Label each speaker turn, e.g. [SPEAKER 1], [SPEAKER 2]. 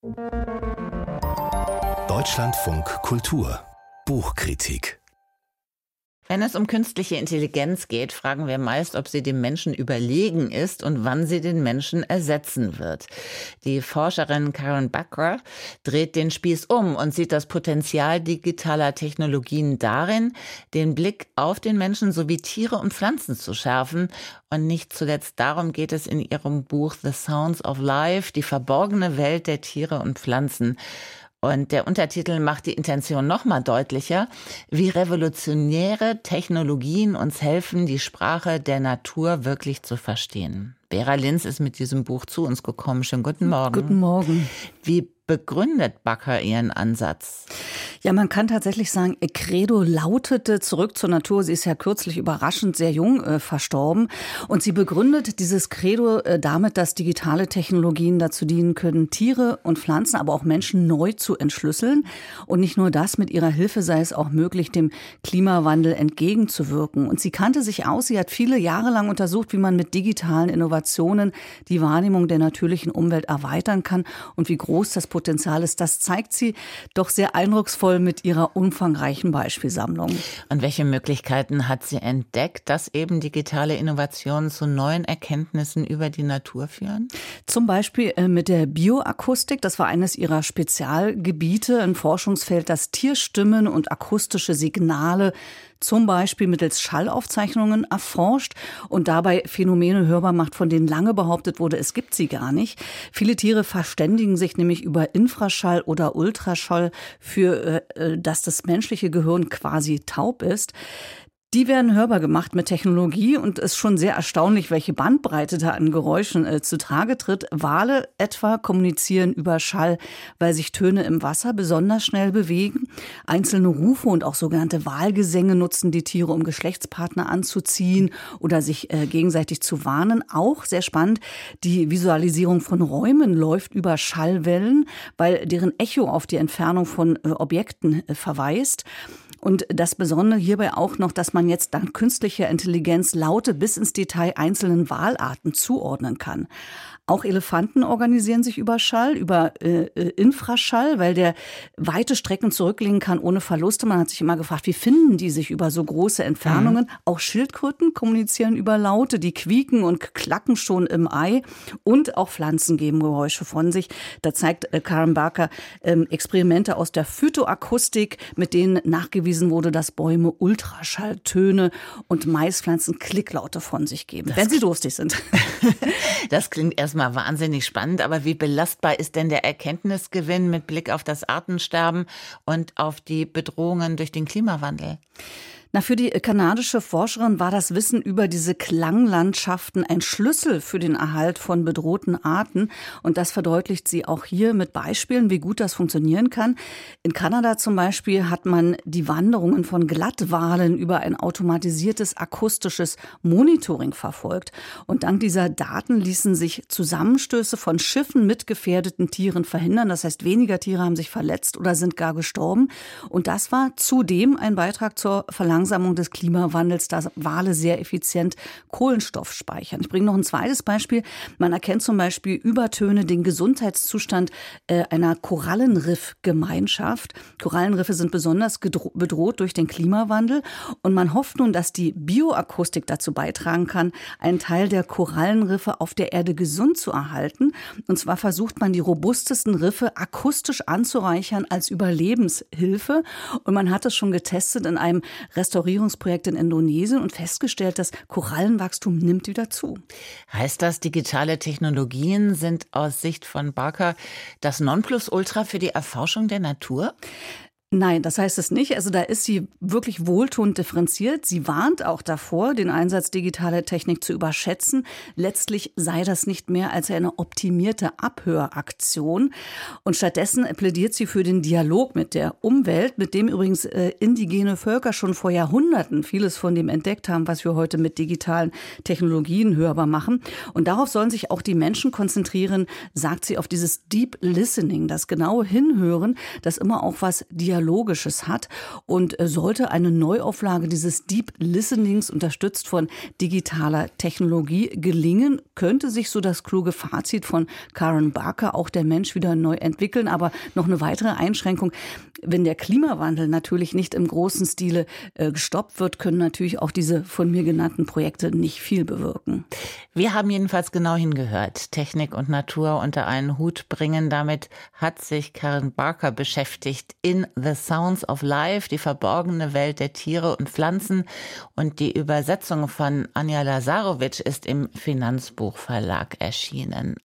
[SPEAKER 1] Deutschlandfunk Kultur Buchkritik.
[SPEAKER 2] Wenn es um künstliche Intelligenz geht, fragen wir meist, ob sie dem Menschen überlegen ist und wann sie den Menschen ersetzen wird. Die Forscherin Karen Bakker dreht den Spieß um und sieht das Potenzial digitaler Technologien darin, den Blick auf den Menschen sowie Tiere und Pflanzen zu schärfen. Und nicht zuletzt darum geht es in ihrem Buch The Sounds of Life, die verborgene Welt der Tiere und Pflanzen. Und der Untertitel macht die Intention noch mal deutlicher, wie revolutionäre Technologien uns helfen, die Sprache der Natur wirklich zu verstehen. Vera Linz ist mit diesem Buch zu uns gekommen. Schönen guten Morgen.
[SPEAKER 3] Guten Morgen.
[SPEAKER 2] Wie begründet Bakker ihren Ansatz?
[SPEAKER 3] Ja, man kann tatsächlich sagen, ihr Credo lautete zurück zur Natur. Sie ist ja kürzlich überraschend sehr jung verstorben. Und sie begründet dieses Credo damit, dass digitale Technologien dazu dienen können, Tiere und Pflanzen, aber auch Menschen neu zu entschlüsseln. Und nicht nur das, mit ihrer Hilfe sei es auch möglich, dem Klimawandel entgegenzuwirken. Und sie kannte sich aus. Sie hat viele Jahre lang untersucht, wie man mit digitalen Innovationen die Wahrnehmung der natürlichen Umwelt erweitern kann und wie groß das Potenzial ist. Das zeigt sie doch sehr eindrucksvoll mit ihrer umfangreichen Beispielsammlung.
[SPEAKER 2] Und welche Möglichkeiten hat sie entdeckt, dass eben digitale Innovationen zu neuen Erkenntnissen über die Natur führen?
[SPEAKER 3] Zum Beispiel mit der Bioakustik. Das war eines ihrer Spezialgebiete, ein Forschungsfeld, das Tierstimmen und akustische Signale zum Beispiel mittels Schallaufzeichnungen erforscht und dabei Phänomene hörbar macht, von denen lange behauptet wurde, es gibt sie gar nicht. Viele Tiere verständigen sich nämlich über Infraschall oder Ultraschall, für dass das menschliche Gehirn quasi taub ist. Die werden hörbar gemacht mit Technologie und es ist schon sehr erstaunlich, welche Bandbreite da an Geräuschen zutage tritt. Wale etwa kommunizieren über Schall, weil sich Töne im Wasser besonders schnell bewegen. Einzelne Rufe und auch sogenannte Wahlgesänge nutzen die Tiere, um Geschlechtspartner anzuziehen oder sich gegenseitig zu warnen. Auch sehr spannend, die Visualisierung von Räumen läuft über Schallwellen, weil deren Echo auf die Entfernung von Objekten verweist. Und das Besondere hierbei auch noch, dass man jetzt dank künstlicher Intelligenz Laute bis ins Detail einzelnen Walarten zuordnen kann. Auch Elefanten organisieren sich über Schall, über Infraschall, weil der weite Strecken zurücklegen kann ohne Verluste. Man hat sich immer gefragt, wie finden die sich über so große Entfernungen? Auch Schildkröten kommunizieren über Laute, die quieken und klacken schon im Ei. Und auch Pflanzen geben Geräusche von sich. Da zeigt Karen Bakker Experimente aus der Phytoakustik, mit denen nachgewiesen wurde, dass Bäume Ultraschalltöne und Maispflanzen Klicklaute von sich geben, wenn sie durstig sind.
[SPEAKER 2] Das klingt erstmal wahnsinnig spannend, aber wie belastbar ist denn der Erkenntnisgewinn mit Blick auf das Artensterben und auf die Bedrohungen durch den Klimawandel?
[SPEAKER 3] Na, für die kanadische Forscherin war das Wissen über diese Klanglandschaften ein Schlüssel für den Erhalt von bedrohten Arten. Und das verdeutlicht sie auch hier mit Beispielen, wie gut das funktionieren kann. In Kanada zum Beispiel hat man die Wanderungen von Glattwalen über ein automatisiertes akustisches Monitoring verfolgt. Und dank dieser Daten ließen sich Zusammenstöße von Schiffen mit gefährdeten Tieren verhindern. Das heißt, weniger Tiere haben sich verletzt oder sind gar gestorben. Und das war zudem ein Beitrag zur Verlangsamung des Klimawandels, da Wale sehr effizient Kohlenstoff speichern. Ich bringe noch ein zweites Beispiel. Man erkennt zum Beispiel Übertöne den Gesundheitszustand einer Korallenriffgemeinschaft. Korallenriffe sind besonders bedroht durch den Klimawandel und man hofft nun, dass die Bioakustik dazu beitragen kann, einen Teil der Korallenriffe auf der Erde gesund zu erhalten. Und zwar versucht man, die robustesten Riffe akustisch anzureichern als Überlebenshilfe. Und man hat es schon getestet in einem Restaurierungsprojekt in Indonesien und festgestellt, das Korallenwachstum nimmt wieder zu.
[SPEAKER 2] Heißt das, digitale Technologien sind aus Sicht von Bakker das Nonplusultra für die Erforschung der Natur?
[SPEAKER 3] Nein, das heißt es nicht. Also da ist sie wirklich wohltuend differenziert. Sie warnt auch davor, den Einsatz digitaler Technik zu überschätzen. Letztlich sei das nicht mehr als eine optimierte Abhöraktion. Und stattdessen plädiert sie für den Dialog mit der Umwelt, mit dem übrigens indigene Völker schon vor Jahrhunderten vieles von dem entdeckt haben, was wir heute mit digitalen Technologien hörbar machen. Und darauf sollen sich auch die Menschen konzentrieren, sagt sie, auf dieses Deep Listening, das genaue Hinhören, das immer auch was Dialog Analogisches hat. Und sollte eine Neuauflage dieses Deep Listenings, unterstützt von digitaler Technologie, gelingen, könnte sich so das kluge Fazit von Karen Barker, auch der Mensch, wieder neu entwickeln. Aber noch eine weitere Einschränkung: Wenn der Klimawandel natürlich nicht im großen Stile gestoppt wird, können natürlich auch diese von mir genannten Projekte nicht viel bewirken.
[SPEAKER 2] Wir haben jedenfalls genau hingehört. Technik und Natur unter einen Hut bringen. Damit hat sich Karen Barker beschäftigt in The Sounds of Life, die verborgene Welt der Tiere und Pflanzen. Und die Übersetzung von Anja Lazarovic ist im Finanzbuchverlag erschienen.